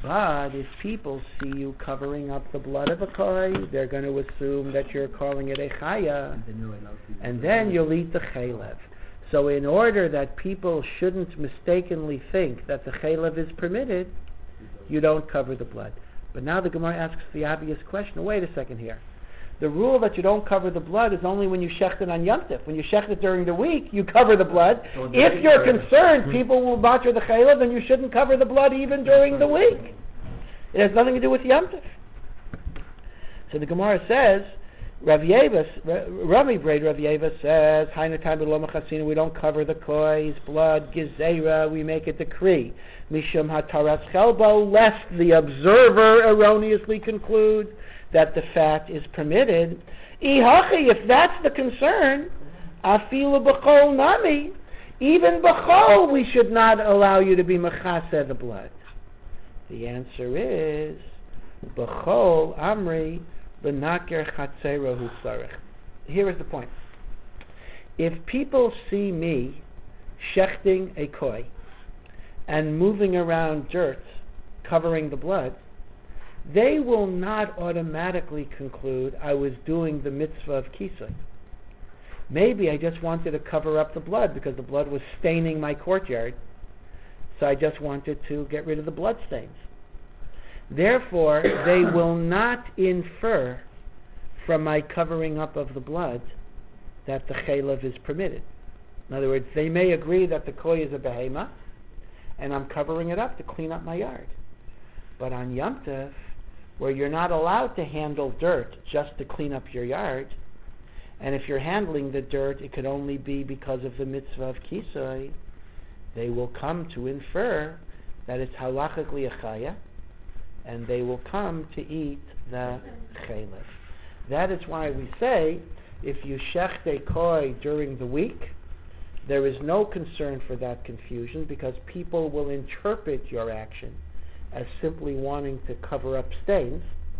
But if people see you covering up the blood of a koi, they're going to assume that you're calling it a chaya, and then you'll eat the chaylev. So in order that people shouldn't mistakenly think that the chaylev is permitted, you don't cover the blood. But now the Gemara asks the obvious question, wait a second here. The rule that you don't cover the blood is only when you shecht it on Yom Tov. When you shecht it during the week, you cover the blood. If you're concerned people will botcher the chaylev, then you shouldn't cover the blood even during the week. It has nothing to do with Yom Tov. So the Gemara says, Rami Braid Rav Yeva says, we don't cover the koi's blood, gezerah, we make a decree. Mishum hataras chelbo, lest the observer erroneously conclude that the fat is permitted. Ihachi, if that's the concern, afilu b'chol nami, even b'chol we should not allow you to be mechaseh the blood. The answer is, b'chol amri b'naker chatzerahu sarich. Here is the point. If people see me shechting a koi and moving around dirt, covering the blood, they will not automatically conclude I was doing the mitzvah of kisui. Maybe I just wanted to cover up the blood because the blood was staining my courtyard, so I just wanted to get rid of the blood stains. Therefore, they will not infer from my covering up of the blood that the chaylev is permitted. In other words, they may agree that the koi is a behema, and I'm covering it up to clean up my yard. But on Yom Tov, where you're not allowed to handle dirt just to clean up your yard, and if you're handling the dirt, it could only be because of the mitzvah of kisui, they will come to infer that it's halachically a chaya, and they will come to eat the chaylev. That is why we say, if you shecht a koi during the week, there is no concern for that confusion because people will interpret your action as simply wanting to cover up stains.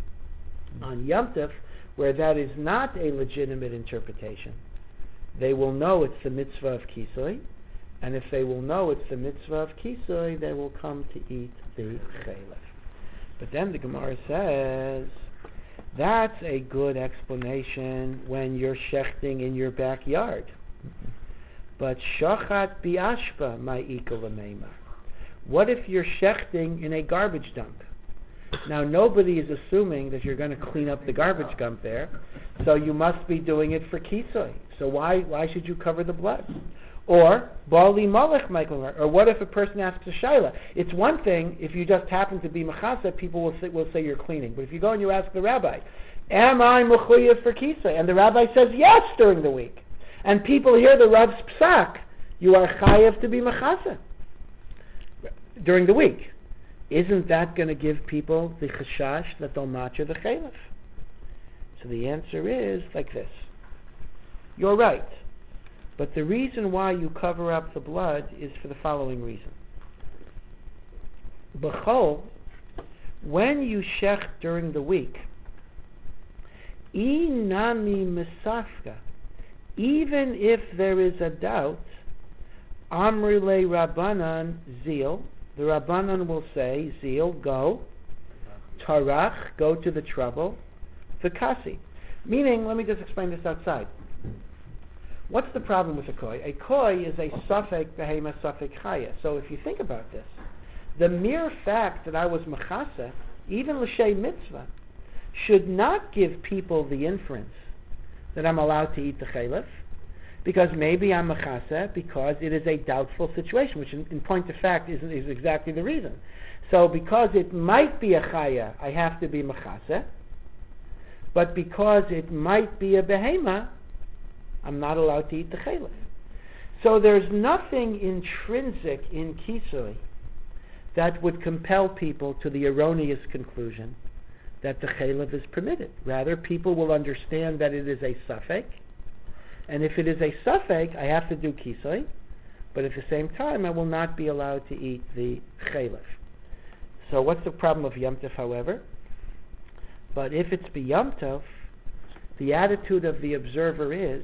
On Yom Tov, where that is not a legitimate interpretation, they will know it's the mitzvah of kisui, and if they will know it's the mitzvah of kisui, they will come to eat the chaylev. But then the Gemara says, that's a good explanation when you're shechting in your backyard. But shachat biashpa ma'ika l'meima. What if you're shechting in a garbage dump? Now, nobody is assuming that you're going to clean up the garbage dump there, so you must be doing it for kisui. So why should you cover the blood? Or, bali malach, Michael, or what if a person asks a shaila? It's one thing if you just happen to be mechasa, people will say you're cleaning. But if you go and you ask the rabbi, am I mechuyev for kisui? And the rabbi says yes during the week. And people hear the Rav's psak, you are chayev to be mechasa during the week. Isn't that going to give people the chashash that they'll matcha the chaylev? So the answer is like this. You're right. But the reason why you cover up the blood is for the following reason. B'chol, when you shech during the week, inami misafka, even if there is a doubt, amrile rabbanan zil, the rabbanan will say, zil, go, tarach, go to the trouble, v'kasi. Meaning, let me just explain this outside. What's the problem with a koi? A koi is a safek behema safek chaya. So if you think about this, the mere fact that I was mechasa, even l'shei mitzvah, should not give people the inference that I'm allowed to eat the chaylev, because maybe I'm mechasa because it is a doubtful situation, which in point of fact is exactly the reason. So because it might be a chaya, I have to be mechasa, but because it might be a behema, I'm not allowed to eat the chaylev. So there's nothing intrinsic in kisui that would compel people to the erroneous conclusion that the chaylev is permitted. Rather, people will understand that it is a safek, and if it is a safek, I have to do kisui, but at the same time, I will not be allowed to eat the chaylev. So what's the problem of Yom Tov, however? But if it's b'Yom Tov, the attitude of the observer is,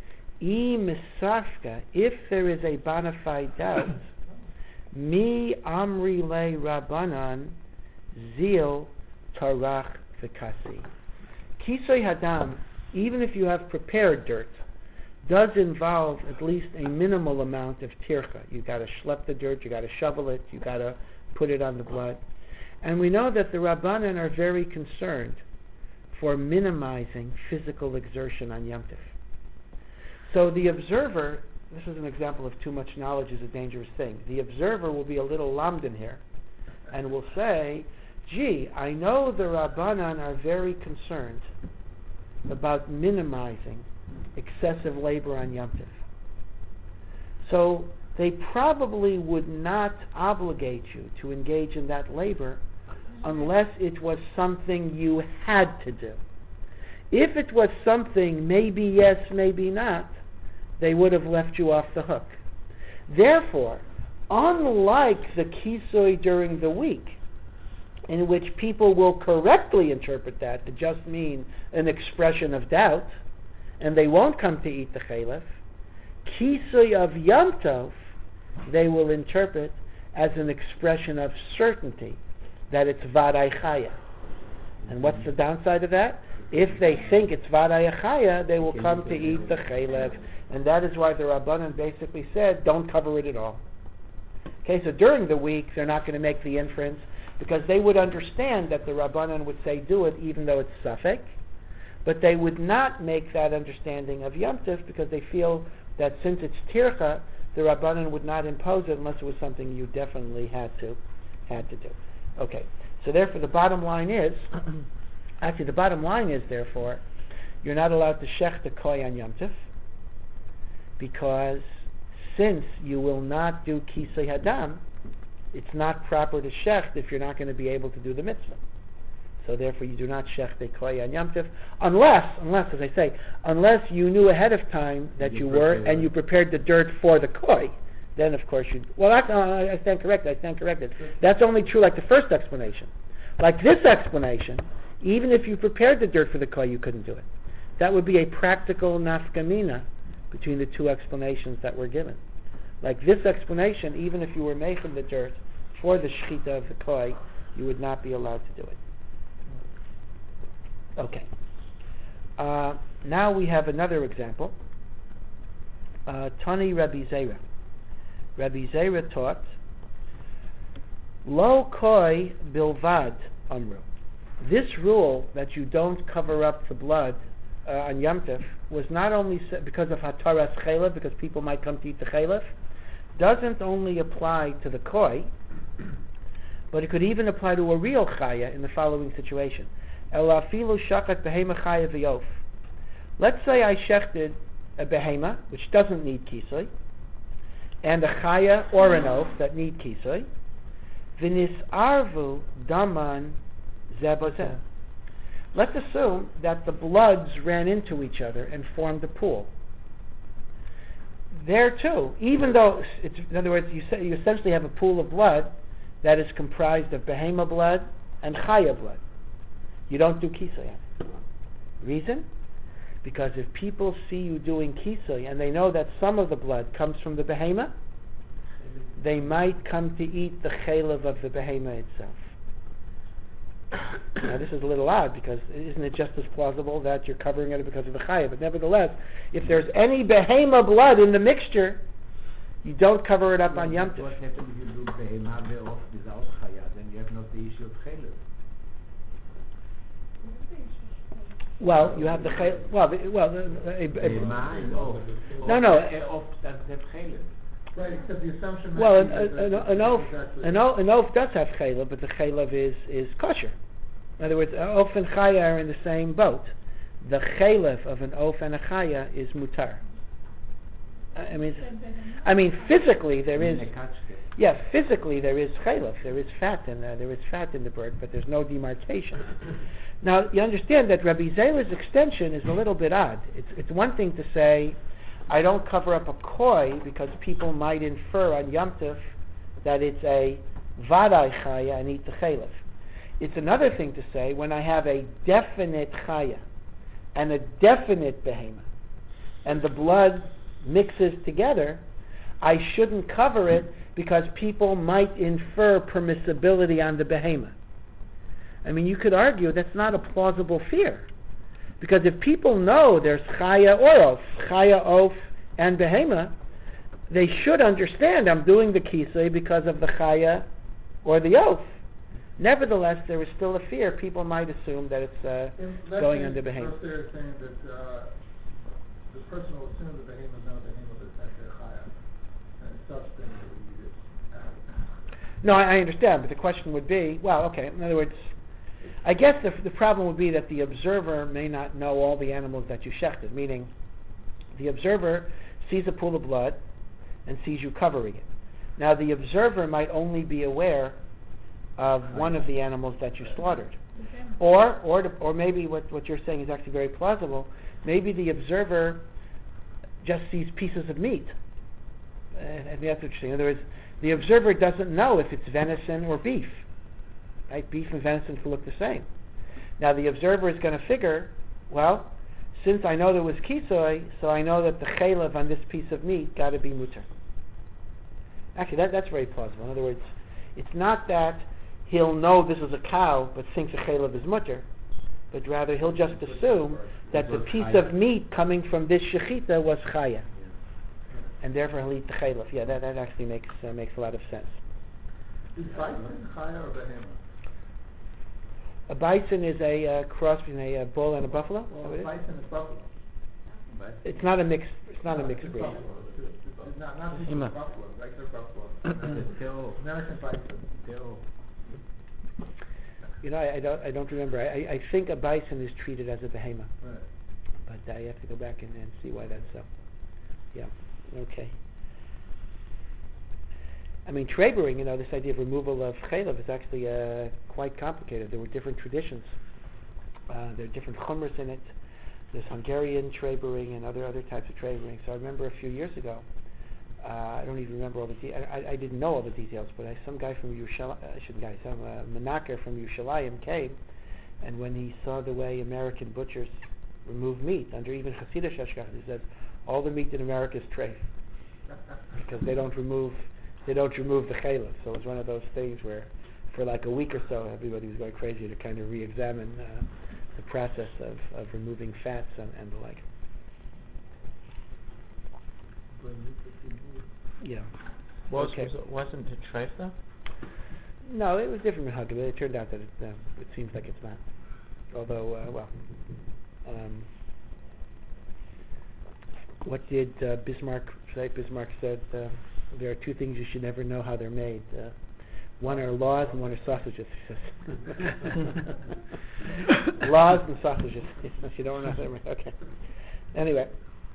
if there is a bona fide doubt, mi amri le rabbanan zil, tarach, v'kasi. Kisoy hadam, even if you have prepared dirt, does involve at least a minimal amount of tircha. You got to schlep the dirt, you got to shovel it, you got to put it on the blood. And we know that the Rabbanan are very concerned for minimizing physical exertion on Yom Tov. So the observer, this is an example of too much knowledge is a dangerous thing. The observer will be a little lamdan here and will say, gee, I know the Rabbanan are very concerned about minimizing excessive labor on Yom Tov. So they probably would not obligate you to engage in that labor unless it was something you had to do. If it was something maybe yes, maybe not, they would have left you off the hook. Therefore, unlike the kisoy during the week, in which people will correctly interpret that to just mean an expression of doubt, and they won't come to eat the chalef, kisoy of Yom Tov, they will interpret as an expression of certainty that it's vaday chaya. And what's the downside of that? If they think it's vaday chaya, they will come to eat the chalef. And that is why the Rabbanan basically said, don't cover it at all. Okay, so during the week, they're not going to make the inference, because they would understand that the Rabbanan would say do it even though it's safek, but they would not make that understanding of Yom Tov because they feel that since it's tircha, the Rabbanan would not impose it unless it was something you definitely had to do. Okay, so therefore the bottom line is, therefore, you're not allowed to shech the koi on Yom Tov, because since you will not do kisei hadam, it's not proper to shecht if you're not going to be able to do the mitzvah. So therefore you do not shecht a koi on Yom Tov, unless, as I say, unless you knew ahead of time that you were, and you prepared the dirt for the koi. Then of course you, I stand corrected. That's only true like the first explanation. Like this explanation, even if you prepared the dirt for the koi, you couldn't do it. That would be a practical nafkamina between the two explanations that were given. Like this explanation, even if you were making the dirt for the shechita of the koi, you would not be allowed to do it. Okay. Now we have another example. Tani Rabbi Zera. Rabbi Zera taught, Lo koi bilvad amru. This rule that you don't cover up the blood on Yom Tov was not only because of hataras chalef, because people might come to eat the chalef, doesn't only apply to the koi, but it could even apply to a real chaya in the following situation. Ela afilu shakat behema chaya v'yof. Let's say I shechted a behema, which doesn't need kisoi, and a chaya or an oaf that need kisoi, v'nisarvu daman zebozeh. Let's assume that the bloods ran into each other and formed a pool. There too, even though in other words, you essentially have a pool of blood that is comprised of behema blood and chaya blood. You don't do kisoi. Reason? Because if people see you doing kisoi and they know that some of the blood comes from the behema, they might come to eat the chalev of the behema itself. Now this is a little odd, because isn't it just as plausible that you're covering it because of the chaya? But nevertheless, if there's any behema blood in the mixture, you don't cover it up on Yom Tov. What happens if you do behema ve'of without chaya? Then you have not the issue of chalev. Well, you have the chalev. Behema and off. Off doesn't have chalev. Right, except the assumption. Well, an oaf does have chalev, but the chalev is kosher. In other words, oaf and chaya are in the same boat. The chalev of an oaf and a chaya is mutar. I mean, physically there is. Yes, physically there is chalev. There is fat in the bird, but there's no demarcation. Now you understand that Rabbi Zera's extension is a little bit odd. It's one thing to say, I don't cover up a koi because people might infer on Yom Tov that it's a vaday chaya and eat the chalev. It's another thing to say when I have a definite chaya and a definite behema and the blood mixes together, I shouldn't cover it because people might infer permissibility on the behema. I mean, you could argue that's not a plausible fear. Because if people know there's chaya or oaf, chaya, oaf, and behema, they should understand I'm doing the kisei because of the chaya or the oaf. Nevertheless, there is still a fear. People might assume that it's going under behema. Let's say they're saying that the person will assume the behema is not a behema, but it's actually a chaya. And such things that we just No, I understand, but the question would be, well, okay, in other words, I guess the problem would be that the observer may not know all the animals that you shechted, meaning the observer sees a pool of blood and sees you covering it. Now, the observer might only be aware of one of the animals that you slaughtered. Or maybe what you're saying is actually very plausible. Maybe the observer just sees pieces of meat. And that's interesting. In other words, the observer doesn't know if it's venison or beef. Right? Beef and venison can look the same. Now the observer is going to figure, well, since I know there was kisoi, so I know that the chaylev on this piece of meat got to be mutter. Actually, that's very plausible. In other words, it's not that he'll know this is a cow, but thinks the chaylev is mutter, but rather he'll just assume that the piece of meat coming from this shechita was chaya, and therefore he'll eat the chaylev. Yeah, that actually makes a lot of sense. Is bison chaya or behema? A bison is a cross between a bull and a buffalo. Well, bison is buffalo. It's not a mixed. It's not a mixed It's breed. buffalo. It's not buffalo, regular buffalo. American bison. You know, I don't remember. I think a bison is treated as a behema, Right. but I have to go back and see why that's so. Yeah. Okay. I mean, Trebering, this idea of removal of chaylev is actually quite complicated. There were different traditions. There are different chumras in it. There's Hungarian Trebering and other types of Trebering. So I remember a few years ago, I don't even remember all the I didn't know all the details, but some guy from Yerushalayim, some menaker from Yerushalayim came, and when he saw the way American butchers remove meat, under even Hasidic Hashgacha, he says, all the meat in America is treif, because they don't remove the chaylev. So it was one of those things where, for like a week or so, everybody was going crazy to kind of re-examine the process of removing fats and the like. Yeah. Wasn't it treif though? No, it was different from Haggadah. It turned out that it seems like it's not. Although, what did Bismarck say? Bismarck said there are two things you should never know how they're made. One are laws and one are sausages. He says. Laws and sausages. You don't know how they're made. Okay. Anyway.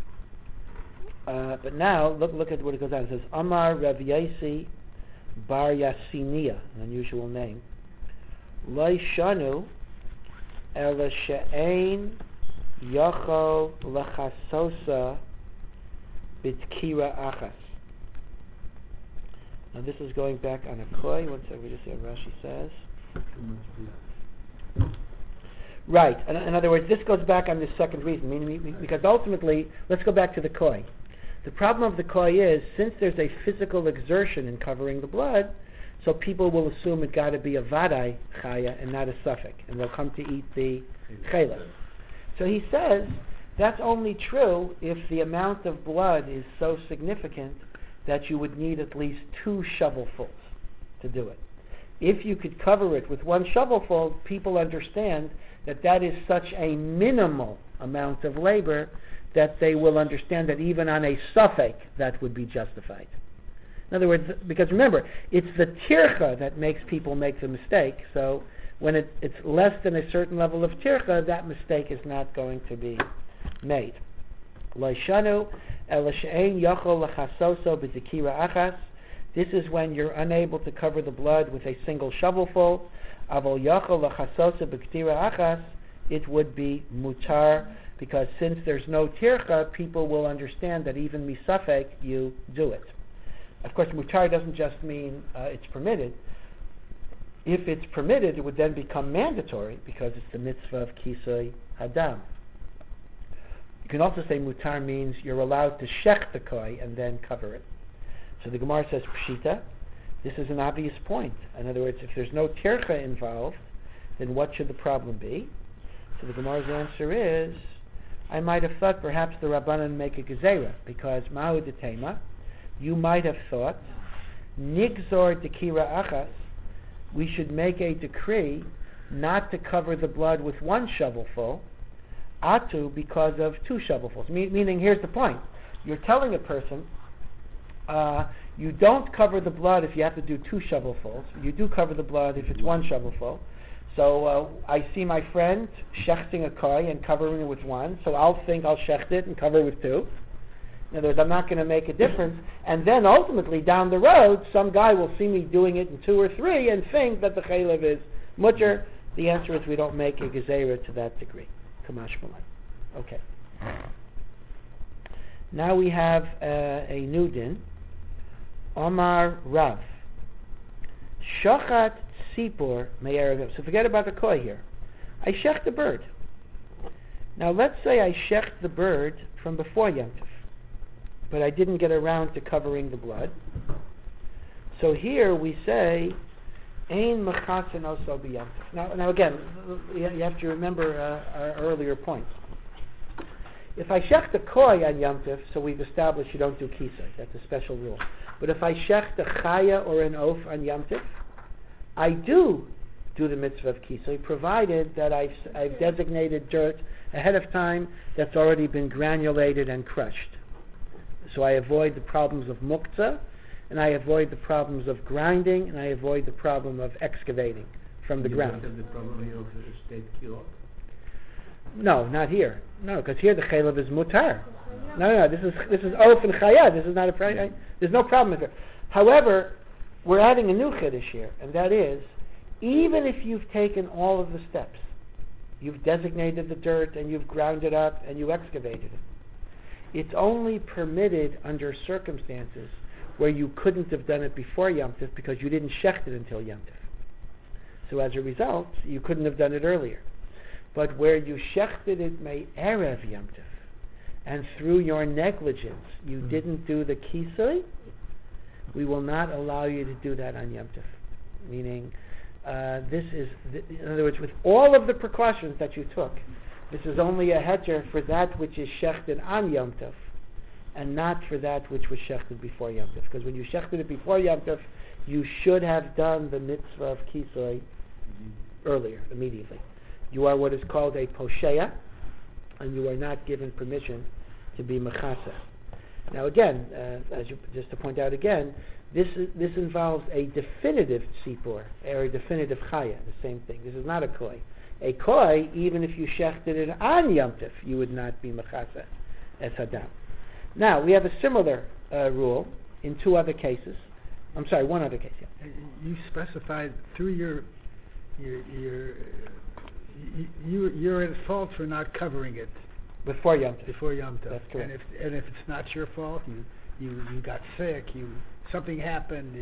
But now, look at what it goes on. It says, Amar Rav Yaisi Bar Yassinia, an unusual name. Lo shanu ela she'ein yachol lachasosa bitkira achas. Now this is going back on a koi. One second, we just see what Rashi says. Right. In other words, this goes back on this second reason, because ultimately, let's go back to the koi. The problem of the koi is, since there's a physical exertion in covering the blood, so people will assume it got to be a vadai chaya and not a suffix, and they'll come to eat the chaylev. So he says that's only true if the amount of blood is so significant that you would need at least 2 shovelfuls to do it. If you could cover it with 1 shovelful, people understand that is such a minimal amount of labor that they will understand that even on a suffix that would be justified. In other words, because remember, it's the tircha that makes people make the mistake, so when it's less than a certain level of tircha, that mistake is not going to be made. This is when you're unable to cover the blood with a single shovelful. It would be mutar, because since there's no tircha, people will understand that even misafek, you do it. Of course, mutar doesn't just mean it's permitted. If it's permitted, it would then become mandatory, because it's the mitzvah of kisei hadam. You can also say mutar means you're allowed to shech the koi and then cover it. So the Gemara says pshita. This is an obvious point. In other words, if there's no tircha involved, then what should the problem be? So the Gemara's answer is, I might have thought perhaps the Rabbanan make a gezerah, because Mahu Detema, you might have thought, Nigzor Dekira Achas, we should make a decree not to cover the blood with one shovelful, Atu, because of two shovelfuls. Meaning, here's the point. You're telling a person, you don't cover the blood if you have to do two shovelfuls. You do cover the blood if it's one shovelful. So I see my friend shechting a koi and covering it with one, so I'll think I'll shecht it and cover it with two. In other words, I'm not going to make a difference. And then ultimately, down the road, some guy will see me doing it in two or three and think that the chaylev is mutter. The answer is we don't make a gezerah to that degree. Kamash Malay. Okay. Now we have a new din. Omar Rav. Shochat tzipor me'erev. So forget about the koi here. I shecht the bird. Now let's say I shecht the bird from before Yom Tov, but I didn't get around to covering the blood. So here we say, Ein mechasen oso b'Yom Tov. Now again, you have to remember our earlier points. If I shecht a koi on Yom Tov, so we've established you don't do kisei. That's a special rule. But if I shecht a chaya or an oaf on Yom Tov, I do the mitzvah of kisei, provided that I've designated dirt ahead of time that's already been granulated and crushed. So I avoid the problems of muktzah, and I avoid the problems of grinding, and I avoid the problem of excavating from the ground. You don't have the problem here of state kill? No, not here. No, because here the chaylev is mutar. No, this is oaf and chaya. This is not a problem. There's no problem here. However, we're adding a new chiddush here, and that is, even if you've taken all of the steps, you've designated the dirt, and you've ground it up, and you excavated it, it's only permitted under circumstances where you couldn't have done it before Yom Tov because you didn't shecht it until Yom Tov. So as a result, you couldn't have done it earlier. But where you shechted it may erev Yom Tov, and through your negligence you didn't do the kisei, we will not allow you to do that on Yom Tov. Meaning, in other words, with all of the precautions that you took, this is only a heter for that which is shechted on Yom Tov, and not for that which was shechted before Yom Tov. Because when you shechted it before Yom Tov, you should have done the mitzvah of kisei earlier, immediately. You are what is called a posheya, and you are not given permission to be mechasa. Now again, just to point out again, this involves a definitive tzipor, or a definitive chaya, the same thing. This is not a koi. A koi, even if you shechted it on Yom Tov, you would not be mechasa as hadam. Now, we have a similar rule in two other cases. I'm sorry, one other case. Yeah. You specified through you're at fault for not covering it before Yom Tov. Before Yom Tov. That's correct. And if it's not your fault, you got sick, something happened.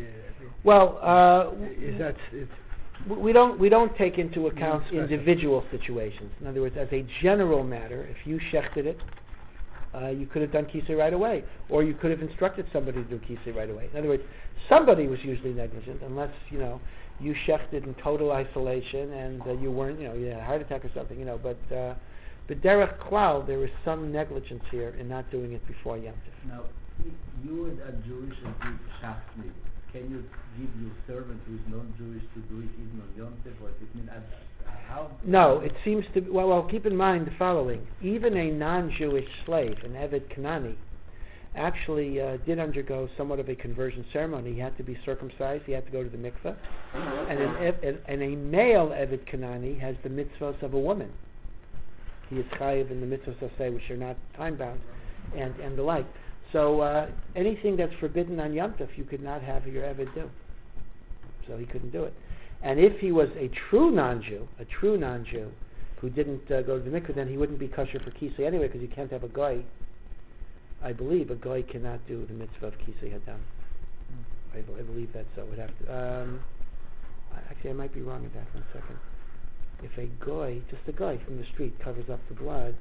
We don't take into account individual situations. In other words, as a general matter, if you shechted it, you could have done kisei right away, or you could have instructed somebody to do kisei right away. In other words, somebody was usually negligent, unless you shechted in total isolation and you weren't, you had a heart attack or something, But derech klal, there is some negligence here in not doing it before Yom Tov. Now, you are a Jewish and give shachli. Can you give your servant who is non-Jewish to do it even on Yom Tov, or if it means how? No, it seems to be, well, keep in mind the following. Even a non-Jewish slave, an Eved Kanani, actually did undergo somewhat of a conversion ceremony. He had to be circumcised. He had to go to the mikveh. And a male Eved Kanani has the mitzvahs of a woman. He is chayiv in the mitzvahs of say, which are not time-bound, and the like. So anything that's forbidden on Yom Tov, you could not have your Eved do. So he couldn't do it. And if he was a true non-Jew who didn't go to the mikveh, then he wouldn't be kosher for kisei anyway, because you can't have a goy. I believe a goy cannot do the mitzvah of kisei hadam. I believe that so. Would have to. Actually, I might be wrong at that. 1 second. If a goy, just a guy from the street, covers up the blood,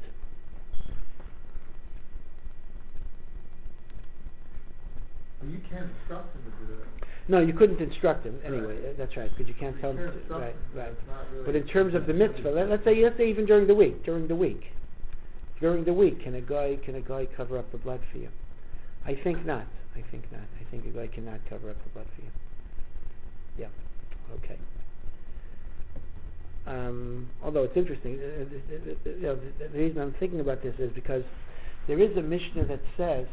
You can't instruct him to do that. No, you couldn't instruct him anyway. Right. That's right, because you can't tell him. can't instruct Right, him. right. It's not really But in terms of the mitzvah, let's say even during the week, can a guy cover up the blood for you? I think not. I think a guy cannot cover up the blood for you. Yeah. Okay. Although it's interesting, the reason I'm thinking about this is because there is a Mishnah that says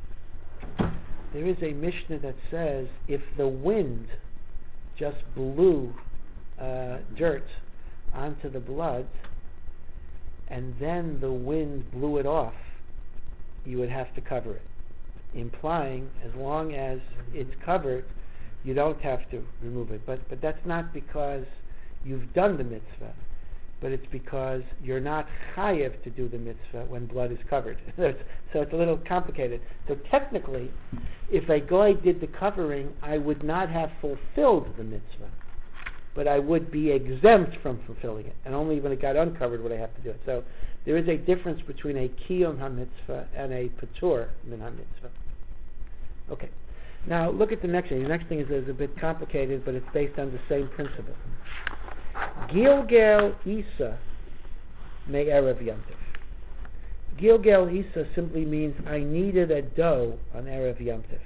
if the wind just blew dirt onto the blood and then the wind blew it off, you would have to cover it, implying as long as it's covered, you don't have to remove it. But that's not because you've done the mitzvah, but it's because you're not chayev to do the mitzvah when blood is covered. So it's a little complicated. So technically, if a guy did the covering, I would not have fulfilled the mitzvah, but I would be exempt from fulfilling it, and only when it got uncovered would I have to do it. So there is a difference between a kiyum ha-mitzvah and a patur min ha-mitzvah. Okay. Now look at the next thing. The next thing is a bit complicated, but it's based on the same principle. Gilgal Isa me Erev Yom Tov. Gilgal Isa simply means I needed a dough on Erev Yom Tov.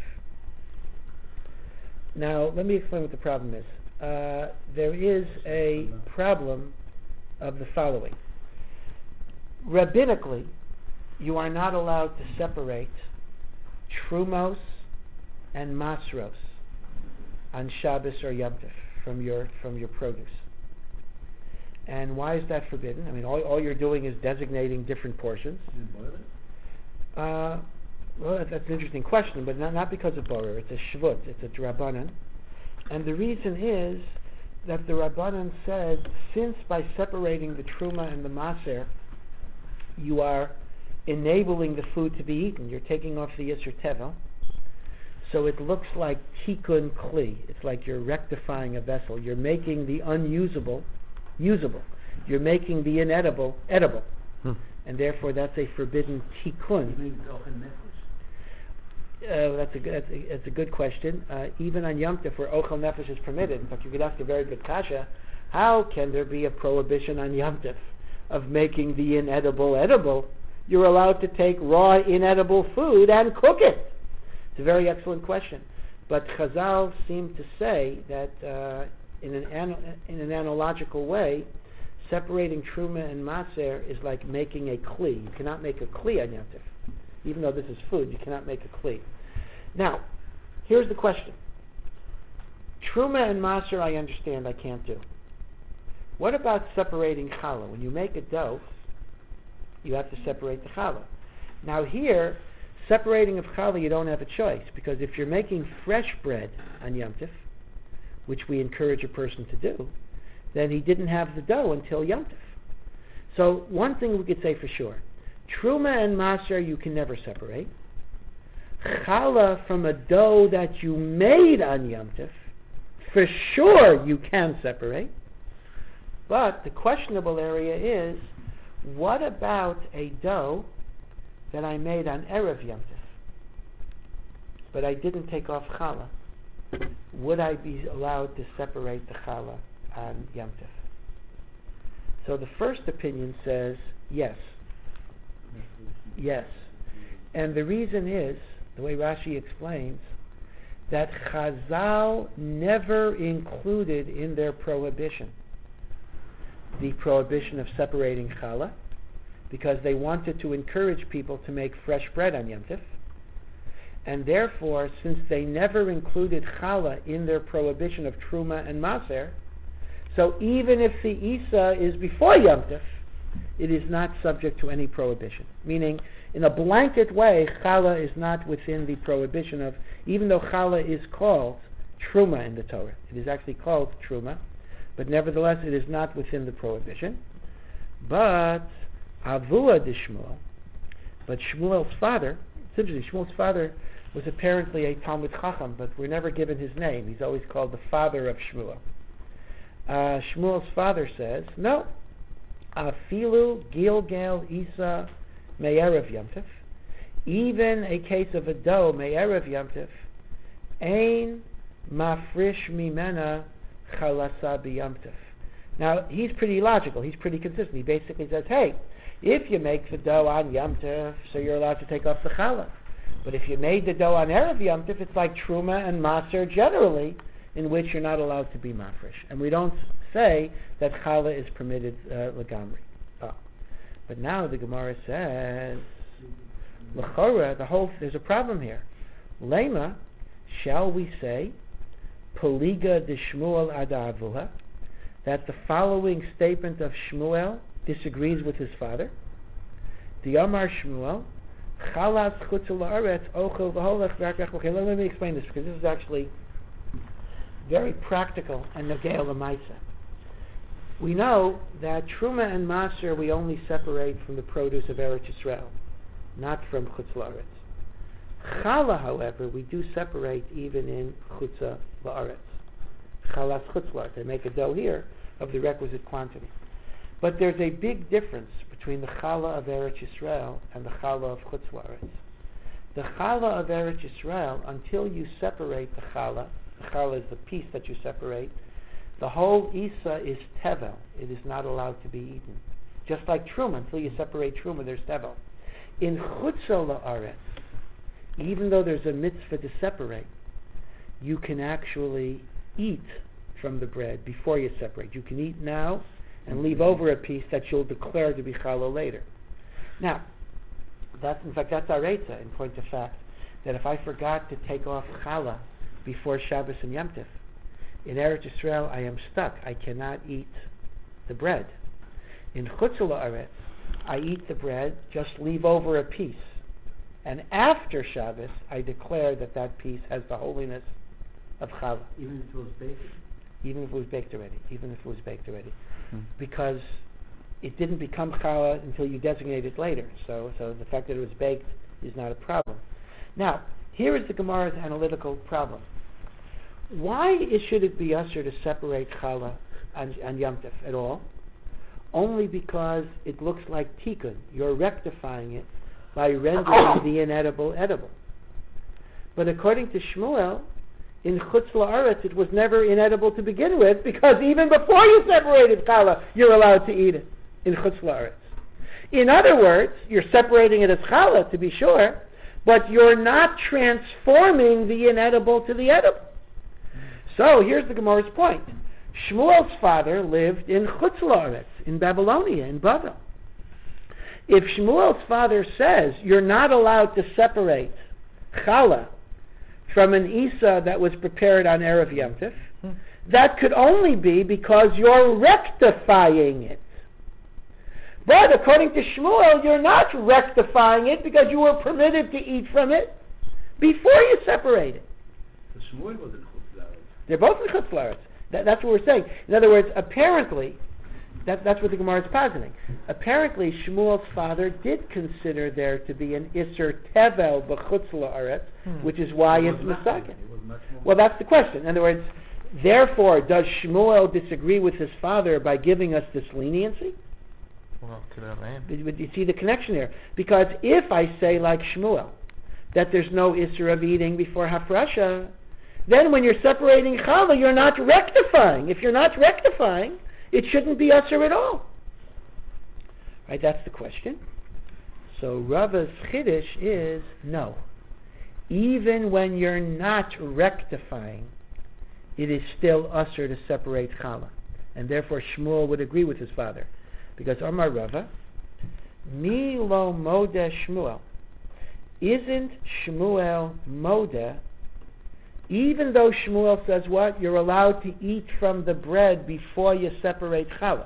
Now let me explain what the problem is. There is a problem of the following. Rabbinically, you are not allowed to separate trumos and masros on Shabbos or Yom Tov from your produce. And why is that forbidden? I mean, all you're doing is designating different portions. You boil it? Well, that's an interesting question, but not because of borer. It's a shvut. It's a drabanan. And the reason is that the Rabbanan said, since by separating the truma and the maser, you are enabling the food to be eaten, you're taking off the yisur teva, so it looks like tikkun kli. It's like you're rectifying a vessel. You're making the unusable usable. You're making the inedible edible. And therefore that's a forbidden tikkun. That's a good question. Even on Yom Tov, where ochel nefesh is permitted, in fact, you could ask a very good kasha, how can there be a prohibition on Yom Tov of making the inedible edible? You're allowed to take raw inedible food and cook it. It's a very excellent question. But Chazal seem to say that in an analogical way, separating truma and maser is like making a kli. You cannot make a kli on Yom Tov. Even though this is food, you cannot make a kli. Now, here's the question. Truma and maser, I understand I can't do. What about separating challah? When you make a dough, you have to separate the challah. Now here, separating of challah, you don't have a choice, because if you're making fresh bread on Yom Tov, which we encourage a person to do, then he didn't have the dough until Yom Tov. So one thing we could say for sure, truma and maser you can never separate. Challah from a dough that you made on Yom Tov, for sure you can separate. But the questionable area is, what about a dough that I made on Erev Yom Tov, but I didn't take off challah? Would I be allowed to separate the challah on Yom Tov? So the first opinion says yes. Yes. And the reason is, the way Rashi explains, that Chazal never included in their prohibition the prohibition of separating challah, because they wanted to encourage people to make fresh bread on Yom Tov. And therefore, since they never included challah in their prohibition of truma and maser, so even if the Isa is before Yom Tov, it is not subject to any prohibition. Meaning, in a blanket way, challah is not within the prohibition of, even though challah is called truma in the Torah. It is actually called truma, but nevertheless it is not within the prohibition. But Avua de Shmuel, but Shmuel's father, it's interesting, Shmuel's father was apparently a Talmud Chacham, but we're never given his name. He's always called the father of Shmuel. Shmuel's father says, no, Afilu Gilgal Isa Me'erev Yom Tov, even a case of a dough Me'erev Yom Tov, Ein mafrish mimena chalasa b'yamtiv. Now, he's pretty logical. He's pretty consistent. He basically says, hey, if you make the dough on Yom Tov, so you're allowed to take off the challah. But if you made the dough on Erev Yom Tov, it's like Truma and Maser generally, in which you're not allowed to be mafresh. And we don't say that challah is permitted legamri. But now the Gemara says, l'chora, there's a problem here. Lema, shall we say, poliga de Shmuel ad avuha, that the following statement of Shmuel disagrees with his father? The Amar Shmuel, chalas chutz la'aretz ochel v'holech v'arkach. Okay, let me explain this, because this is actually very practical and nogea l'maisa. We know that Truma and Maser we only separate from the produce of Eretz Yisrael, not from chutz la'aretz. Challah, however, we do separate even in chutz la'aretz. Chalas chutz la'aretz. They make a dough here of the requisite quantity. But there's a big difference between the challah of Eretz Yisrael and the challah of chutz la'aretz. The challah of Eretz Yisrael, until you separate the challah is the piece that you separate, the whole isa is tevel. It is not allowed to be eaten. Just like truma, until you separate truma, there's tevel. In chutz la'aretz, even though there's a mitzvah to separate, you can actually eat from the bread before you separate. You can eat now and leave over a piece that you'll declare to be challah later. Now, that's our eitzah, in point of fact, that if I forgot to take off challah before Shabbos and Yom Tov, in Eretz Yisrael I am stuck. I cannot eat the bread. In chutz la'aretz, I eat the bread, just leave over a piece. And after Shabbos, I declare that piece has the holiness of challah. Even if it was baked? Even if it was baked already. Because it didn't become challah until you designate it later. So the fact that it was baked is not a problem. Now, here is the Gemara's analytical problem. Why should it be usher to separate challah and Yom Tov at all? Only because it looks like tikkun. You're rectifying it by rendering the inedible edible. But according to Shmuel, in chutz la'aretz it was never inedible to begin with, because even before you separated challah, you're allowed to eat it in chutz la'aretz. In other words, you're separating it as challah, to be sure, but you're not transforming the inedible to the edible. So here's the Gemara's point. Shmuel's father lived in chutz la'aretz, in Babylonia, in Bavel. If Shmuel's father says you're not allowed to separate challah from an isa that was prepared on Erev Yom Tov, that could only be because you're rectifying it. But according to Shmuel, you're not rectifying it because you were permitted to eat from it before you separate it. So Shmuel was in chutz la'aretz. They're both in chutz la'aretz. That's what we're saying. In other words, apparently, that's what the Gemara is positing. Apparently, Shmuel's father did consider there to be an Isser Tevel b'chutz la'aretz, which is why it's Masakin. Well, that's the question. In other words, therefore, does Shmuel disagree with his father by giving us this leniency? Well, to that man. But you see the connection here. Because if I say, like Shmuel, that there's no Isser of eating before Hafrasha, then when you're separating challah, you're not rectifying. If you're not rectifying, it shouldn't be usher at all. Right, that's the question. So Rava's chiddush is no. Even when you're not rectifying, it is still usher to separate challah. And therefore Shmuel would agree with his father. Because Amar Rava, mi lo moda Shmuel. Isn't Shmuel moda, even though Shmuel says what? You're allowed to eat from the bread before you separate challah.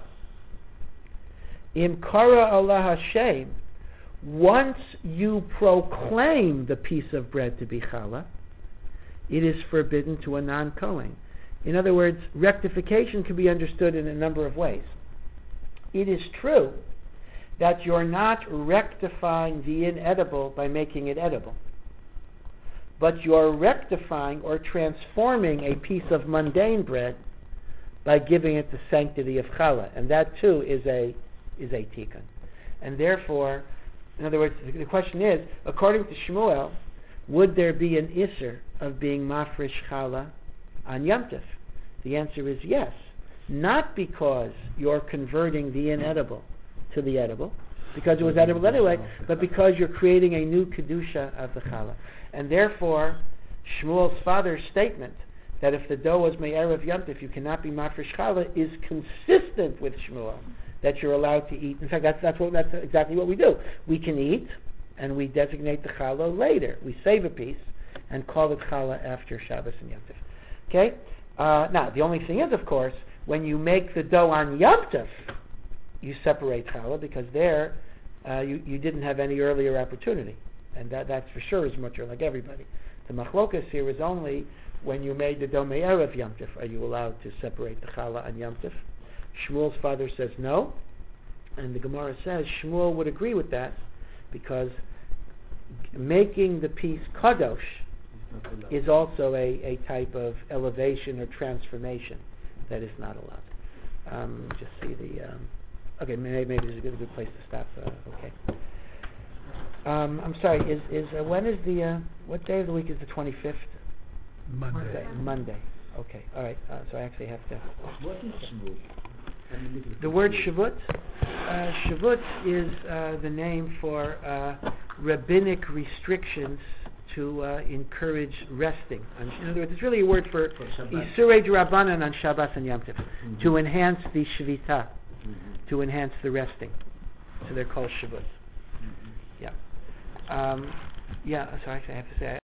Im kara Allah Hashem, once you proclaim the piece of bread to be challah, it is forbidden to a non-Kohen. In other words, rectification can be understood in a number of ways. It is true that you're not rectifying the inedible by making it edible, but you're rectifying or transforming a piece of mundane bread by giving it the sanctity of challah, and that too is a tikkun. And therefore, in other words, the question is, according to Shmuel, would there be an isser of being mafresh challah on Yom Tov? The answer is yes. Not because you're converting the inedible to the edible, because it was edible anyway, but because you're creating a new kedusha of the challah. And therefore, Shmuel's father's statement that if the dough was me'erev Yom Tov, you cannot be mafresh challah, is consistent with Shmuel, that you're allowed to eat. In fact, that's exactly what we do. We can eat, and we designate the challah later. We save a piece and call it challah after Shabbos and Yom Tov. Okay? Now, the only thing is, of course, when you make the dough on Yom Tov, you separate challah, because there you didn't have any earlier opportunity. And that's for sure is mutter like everybody. The machlokas here is only when you made the dough me'erev Yom Tov, are you allowed to separate the challah on Yom Tov? Shmuel's father says no, and the Gemara says Shmuel would agree with that, because making the piece kadosh is also a type of elevation or transformation that is not allowed. Just see the... okay, maybe this is a good place to stop. Okay. I'm sorry. When is the what day of the week is the 25th? Monday. Okay. All right. So I actually have to. What is Shavuot? The word Shavut. Shavut is the name for rabbinic restrictions to encourage resting. In other words, it's really a word for Isurei D'Rabbanan on Shabbos and Yom Tov, to enhance the Shvita, to enhance the resting. So they're called Shavut. Yeah. So actually I have to say,